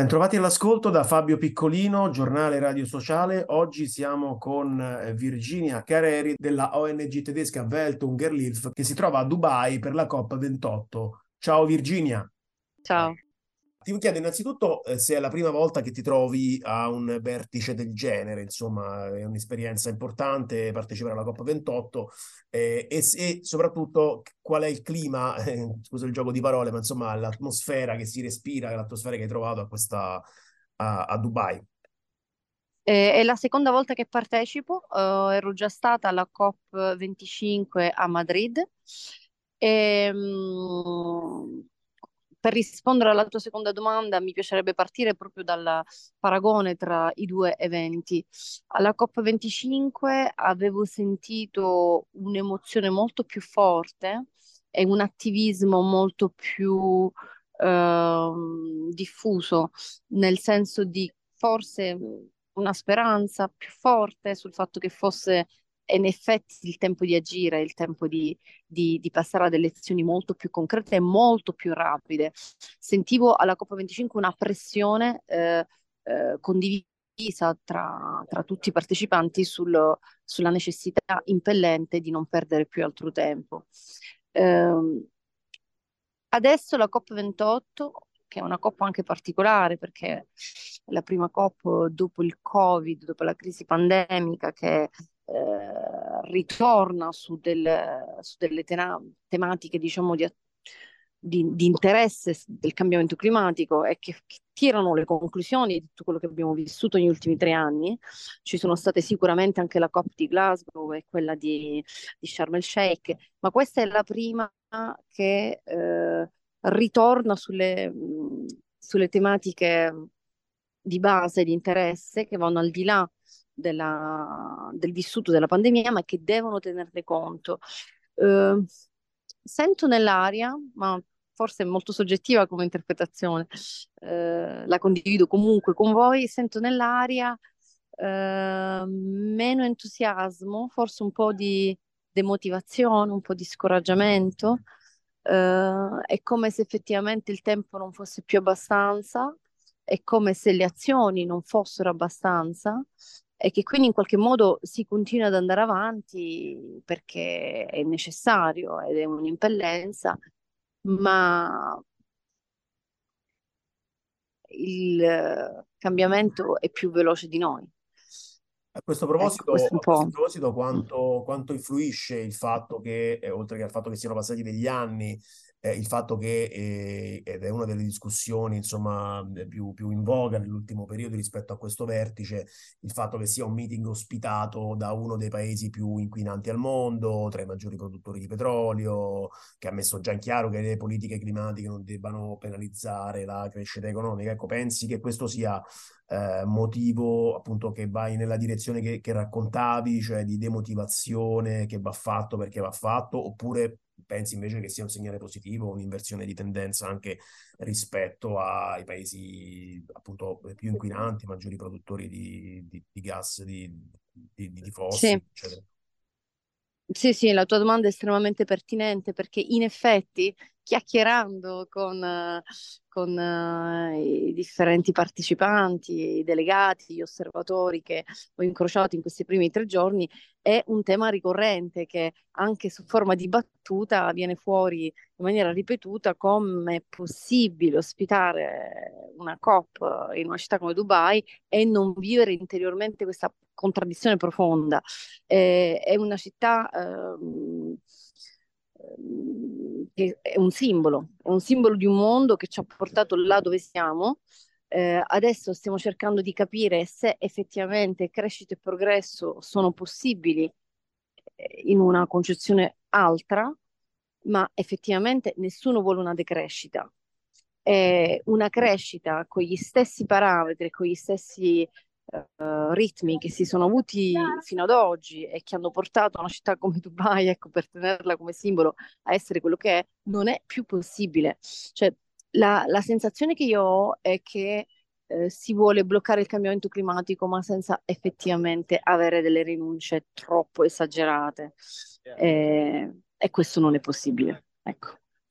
Bentrovati all'ascolto da Fabio Piccolino, giornale radio sociale. Oggi siamo con Virginia Careri della ONG tedesca Welt Hungerhilfe che si trova a Dubai per la COP28. Ciao Virginia. Ciao. Ti chiedo innanzitutto se è la prima volta che ti trovi a un vertice del genere, insomma, è un'esperienza importante partecipare alla COP28 e se soprattutto qual è il clima, scusa il gioco di parole, ma insomma l'atmosfera che si respira, l'atmosfera che hai trovato a Dubai. È la seconda volta che partecipo, ero già stata alla COP25 a Madrid. E, per rispondere alla tua seconda domanda, mi piacerebbe partire proprio dal paragone tra i due eventi. Alla COP25 avevo sentito un'emozione molto più forte e un attivismo molto più diffuso, nel senso di forse una speranza più forte sul fatto che fosse in effetti il tempo di agire, il tempo di passare ad elezioni molto più concrete e molto più rapide. Sentivo alla COP25 una pressione condivisa tra tutti i partecipanti sulla necessità impellente di non perdere più altro tempo. Ehm, Adesso la COP28, che è una COP anche particolare perché è la prima COP dopo il Covid, dopo la crisi pandemica, che ritorna su delle tematiche, diciamo, di interesse del cambiamento climatico e che tirano le conclusioni di tutto quello che abbiamo vissuto negli ultimi 3 anni. Ci sono state sicuramente anche la COP di Glasgow e quella di Sharm el Sheikh, ma questa è la prima che ritorna sulle tematiche di base, di interesse, che vanno al di là del vissuto della pandemia, ma che devono tenerne conto. Eh, Sento nell'aria, ma forse è molto soggettiva come interpretazione, la condivido comunque con voi, sento nell'aria meno entusiasmo, forse un po' di demotivazione, un po' di scoraggiamento. È come se effettivamente il tempo non fosse più abbastanza, è come se le azioni non fossero abbastanza e che quindi in qualche modo si continua ad andare avanti perché è necessario ed è un'impellenza, ma il cambiamento è più veloce di noi. Ecco, questo è un A questo po'. proposito quanto influisce il fatto che, oltre che al fatto che siano passati degli anni, il fatto che, ed è una delle discussioni, insomma, più in voga nell'ultimo periodo rispetto a questo vertice, il fatto che sia un meeting ospitato da uno dei paesi più inquinanti al mondo, tra i maggiori produttori di petrolio, che ha messo già in chiaro che le politiche climatiche non debbano penalizzare la crescita economica. Ecco, pensi che questo sia motivo appunto che vai nella direzione che raccontavi, cioè di demotivazione che va fatto perché va fatto, oppure pensi invece che sia un segnale positivo, un'inversione di tendenza anche rispetto ai paesi appunto più inquinanti, maggiori produttori di gas, di Sì. fossili, eccetera. Sì, sì, la tua domanda è estremamente pertinente perché in effetti chiacchierando con i differenti partecipanti, i delegati, gli osservatori che ho incrociato in questi primi 3 giorni, è un tema ricorrente che anche su forma di battuta viene fuori in maniera ripetuta: come è possibile ospitare una COP in una città come Dubai e non vivere interiormente questa contraddizione profonda. È una città che è un simbolo di un mondo che ci ha portato là dove siamo. Adesso stiamo cercando di capire se effettivamente crescita e progresso sono possibili in una concezione altra, ma effettivamente nessuno vuole una decrescita. Una crescita con gli stessi parametri, con gli stessi ritmi che si sono avuti fino ad oggi e che hanno portato una città come Dubai, ecco, per tenerla come simbolo, a essere quello che è, non è più possibile. Cioè, la sensazione che io ho è che si vuole bloccare il cambiamento climatico, ma senza effettivamente avere delle rinunce troppo esagerate. E questo non è possibile. Ecco.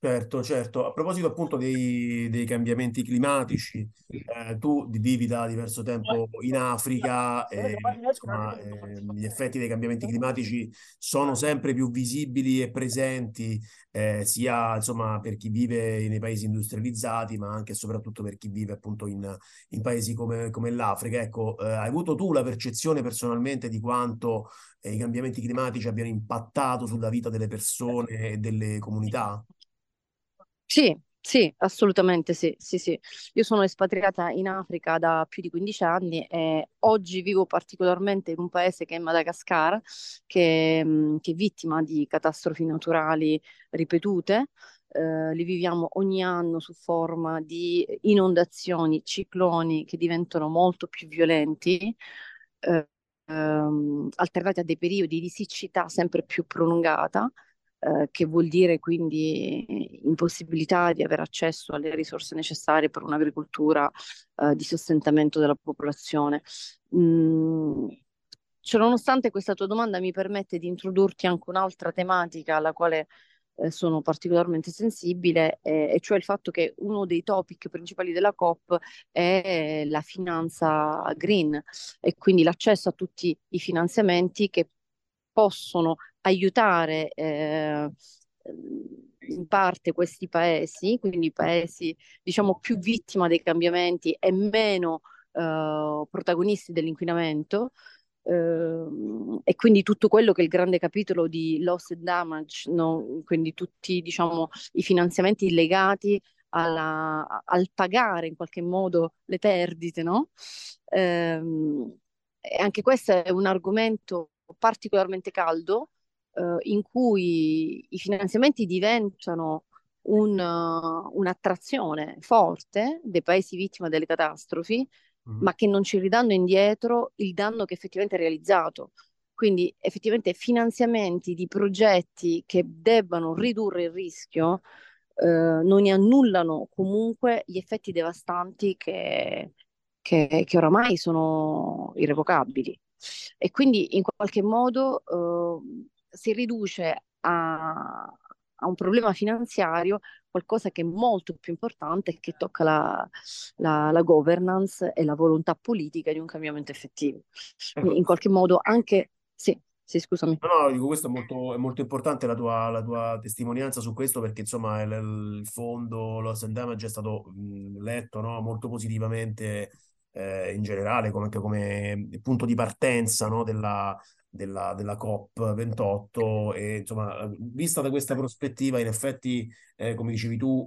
Certo, certo. A proposito appunto dei cambiamenti climatici, tu vivi da diverso tempo in Africa e insomma gli effetti dei cambiamenti climatici sono sempre più visibili e presenti, sia insomma per chi vive nei paesi industrializzati, ma anche e soprattutto per chi vive appunto in paesi come l'Africa. Ecco, hai avuto tu la percezione personalmente di quanto i cambiamenti climatici abbiano impattato sulla vita delle persone e delle comunità? Sì, sì, assolutamente sì, sì, sì. Io sono espatriata in Africa da più di 15 anni e oggi vivo particolarmente in un paese che è Madagascar, che è vittima di catastrofi naturali ripetute. Li viviamo ogni anno su forma di inondazioni, cicloni che diventano molto più violenti, eh, alternati a dei periodi di siccità sempre più prolungata, che vuol dire quindi impossibilità di avere accesso alle risorse necessarie per un'agricoltura, di sostentamento della popolazione. Mm, Ciononostante, questa tua domanda mi permette di introdurti anche un'altra tematica alla quale sono particolarmente sensibile, e cioè il fatto che uno dei topic principali della COP è la finanza green e quindi l'accesso a tutti i finanziamenti che possono aiutare in parte questi paesi, quindi i paesi diciamo più vittima dei cambiamenti e meno protagonisti dell'inquinamento, e quindi tutto quello che è il grande capitolo di loss and damage, no? Quindi tutti diciamo i finanziamenti legati al pagare in qualche modo le perdite, no? E anche questo è un argomento particolarmente caldo, in cui i finanziamenti diventano un'attrazione forte dei paesi vittima delle catastrofi, Mhm. ma che non ci ridanno indietro il danno che effettivamente è realizzato. Quindi effettivamente finanziamenti di progetti che debbano ridurre il rischio, non ne annullano comunque gli effetti devastanti che oramai sono irrevocabili. E quindi in qualche modo si riduce a un problema finanziario qualcosa che è molto più importante e che tocca la governance e la volontà politica di un cambiamento effettivo. Quindi Ecco, in qualche modo anche, sì, sì, scusami. no, no, dico, questo è molto importante la tua testimonianza su questo perché insomma il fondo Loss and Damage è stato letto, no, molto positivamente in generale come, anche come punto di partenza, no, della COP28 e insomma vista da questa prospettiva in effetti come dicevi tu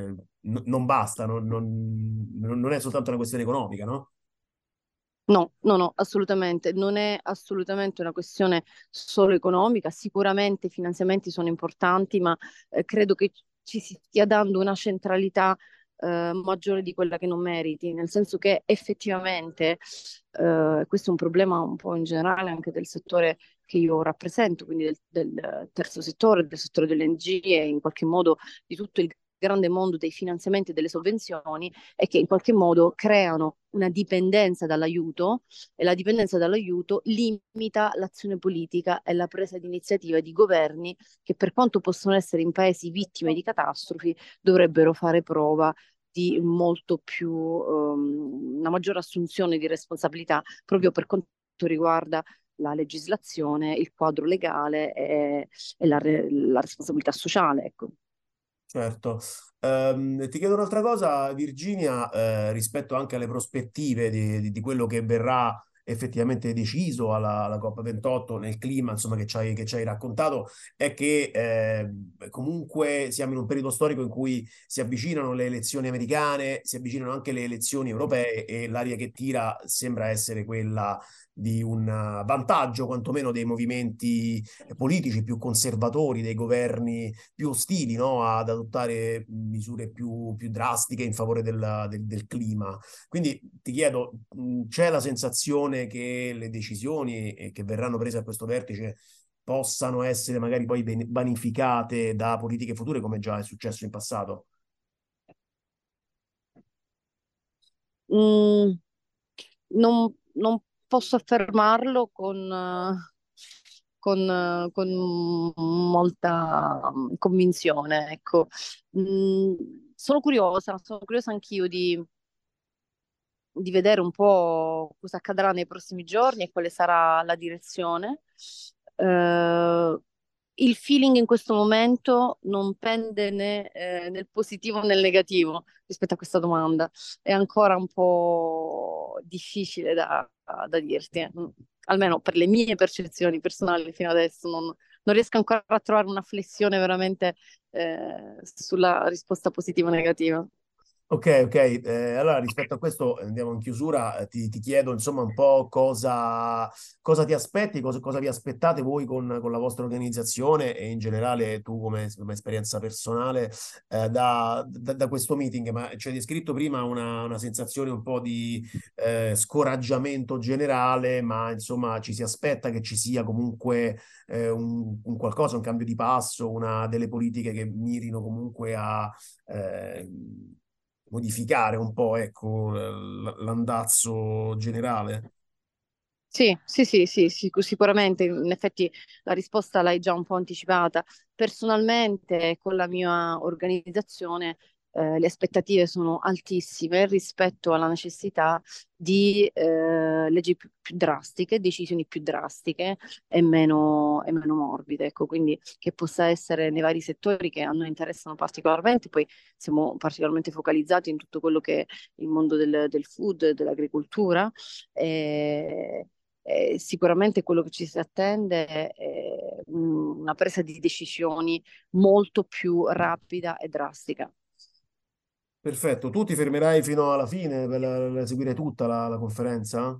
non basta, non è soltanto una questione economica, no? No, no, no, assolutamente. Non è assolutamente una questione solo economica. Sicuramente i finanziamenti sono importanti, ma credo che ci si stia dando una centralità maggiore di quella che non meriti, nel senso che effettivamente questo è un problema un po' in generale anche del settore che io rappresento, quindi del terzo settore, del settore delle ONG e in qualche modo di tutto il grande mondo dei finanziamenti e delle sovvenzioni, e che in qualche modo creano una dipendenza dall'aiuto, e la dipendenza dall'aiuto limita l'azione politica e la presa di iniziativa di governi che, per quanto possono essere in paesi vittime di catastrofi, dovrebbero fare prova di molto più, una maggiore assunzione di responsabilità proprio per quanto riguarda la legislazione, il quadro legale e la responsabilità sociale, ecco. Certo. Ti chiedo un'altra cosa, Virginia, rispetto anche alle prospettive di quello che verrà effettivamente deciso alla COP28 nel clima, insomma, che ci hai raccontato, è che comunque siamo in un periodo storico in cui si avvicinano le elezioni americane, si avvicinano anche le elezioni europee e l'aria che tira sembra essere quella di un vantaggio, quantomeno dei movimenti politici più conservatori, dei governi più ostili, no, ad adottare misure più drastiche in favore del clima. Quindi ti chiedo, c'è la sensazione che le decisioni che verranno prese a questo vertice possano essere magari poi vanificate da politiche future, come già è successo in passato? Mm, non posso affermarlo con molta convinzione, ecco. Mm, sono curiosa anch'io di vedere un po' cosa accadrà nei prossimi giorni e quale sarà la direzione. Eh, il feeling in questo momento non pende né nel positivo né nel negativo rispetto a questa domanda. È ancora un po' difficile da dirti, almeno per le mie percezioni personali fino adesso. Non riesco ancora a trovare una flessione veramente sulla risposta positiva o negativa. Ok, ok. Allora rispetto a questo andiamo in chiusura. Ti chiedo insomma un po' cosa ti aspetti, cosa vi aspettate voi con la vostra organizzazione e in generale tu come esperienza personale da questo meeting. Ma ci hai descritto prima una sensazione un po' di scoraggiamento generale, ma insomma ci si aspetta che ci sia comunque un qualcosa, un cambio di passo, delle politiche che mirino comunque a eh, modificare un po', ecco, l'andazzo generale. Sì, sì, sì, sì, sicuramente, in effetti la risposta l'hai già un po' anticipata. Personalmente, con la mia organizzazione, le aspettative sono altissime rispetto alla necessità di leggi più drastiche, decisioni più drastiche e meno morbide. Ecco, quindi che possa essere nei vari settori che a noi interessano particolarmente, poi siamo particolarmente focalizzati in tutto quello che è il mondo del food, dell'agricoltura. E, sicuramente quello che ci si attende è una presa di decisioni molto più rapida e drastica. Perfetto, tu ti fermerai fino alla fine per seguire tutta la conferenza?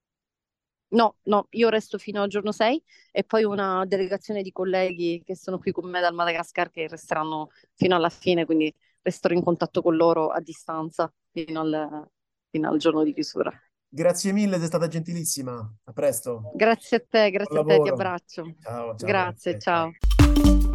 No, no, io resto fino al giorno 6 e poi una delegazione di colleghi che sono qui con me dal Madagascar che resteranno fino alla fine, quindi resterò in contatto con loro a distanza fino al giorno di chiusura. Grazie mille, sei stata gentilissima. A presto. Buon Grazie a te, ti lavoro. abbraccio. Ciao, ciao, Grazie, grazie. Ciao. ciao.